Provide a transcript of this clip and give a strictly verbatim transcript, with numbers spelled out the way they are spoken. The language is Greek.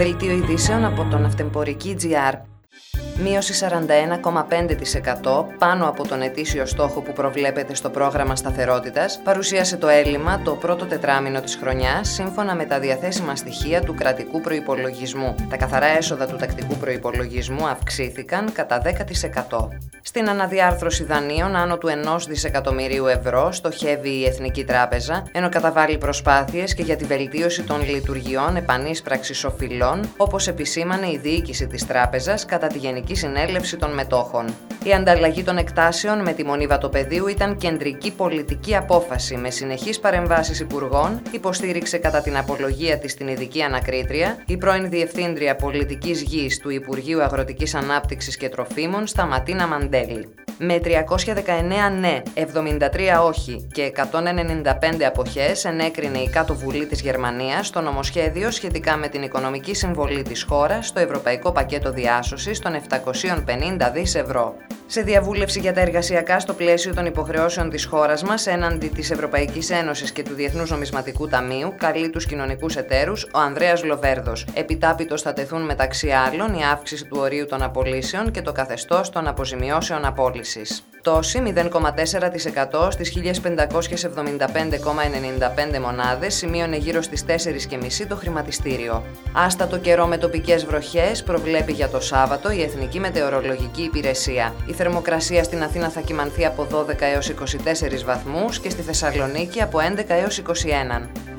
Δελτίο ειδήσεων από το Ναυτεμπορική τζι αρ. Μείωση σαράντα ένα κόμμα πέντε τοις εκατό πάνω από τον ετήσιο στόχο που προβλέπεται στο πρόγραμμα σταθερότητας, παρουσίασε το έλλειμμα το πρώτο τετράμινο της χρονιάς, σύμφωνα με τα διαθέσιμα στοιχεία του κρατικού προϋπολογισμού. Τα καθαρά έσοδα του τακτικού προϋπολογισμού αυξήθηκαν κατά δέκα τοις εκατό. Στην αναδιάρθρωση δανείων άνω του ενός δισεκατομμυρίου ευρώ στοχεύει η Εθνική Τράπεζα, ενώ καταβάλει προσπάθειες και για τη βελτίωση των λειτουργιών επανείσπραξης οφειλών, όπως επισήμανε η διοίκηση της Τράπεζας κατά τη Γενική Συνέλευση των Μετόχων. Η ανταλλαγή των εκτάσεων με τη Μονή Βατοπεδίου ήταν κεντρική πολιτική απόφαση, με συνεχείς παρεμβάσεις υπουργών, υποστήριξε κατά την απολογία της την ειδική ανακρίτρια, η πρώην Διευθύντρια Πολιτικής Γης του Υπουργείου Αγροτικής Ανάπτυξης και Τροφίμων, Σταματίνα Μαντέλη. Με τριακόσια δεκαεννέα ναι, εβδομήντα τρία όχι και εκατόν ενενήντα πέντε αποχές ενέκρινε η Κάτω Βουλή της Γερμανίας το νομοσχέδιο σχετικά με την οικονομική συμβολή της χώρας στο Ευρωπαϊκό Πακέτο Διάσωσης των επτακόσια πενήντα δισεκατομμυρίων ευρώ. Σε διαβούλευση για τα εργασιακά στο πλαίσιο των υποχρεώσεων της χώρας μας έναντι της Ευρωπαϊκής Ένωσης και του Διεθνούς Νομισματικού Ταμείου, καλεί τους κοινωνικούς εταίρους ο Ανδρέας Λοβέρδος. Επιτάπητος θα τεθούν μεταξύ άλλων η αύξηση του ορίου των απολύσεων και το καθεστώς των αποζημιώσεων απόλυσης. Πτώση μηδέν κόμμα τέσσερα τοις εκατό στις χίλια πεντακόσιες εβδομήντα πέντε κόμμα ενενήντα πέντε μονάδες σημείωνε γύρω στις τέσσερις και μισή το χρηματιστήριο. Άστατο καιρό με τοπικές βροχές προβλέπει για το Σάββατο η Εθνική Μετεωρολογική Υπηρεσία. Η θερμοκρασία στην Αθήνα θα κυμανθεί από δώδεκα έως είκοσι τέσσερις βαθμούς και στη Θεσσαλονίκη από έντεκα έως είκοσι ένα.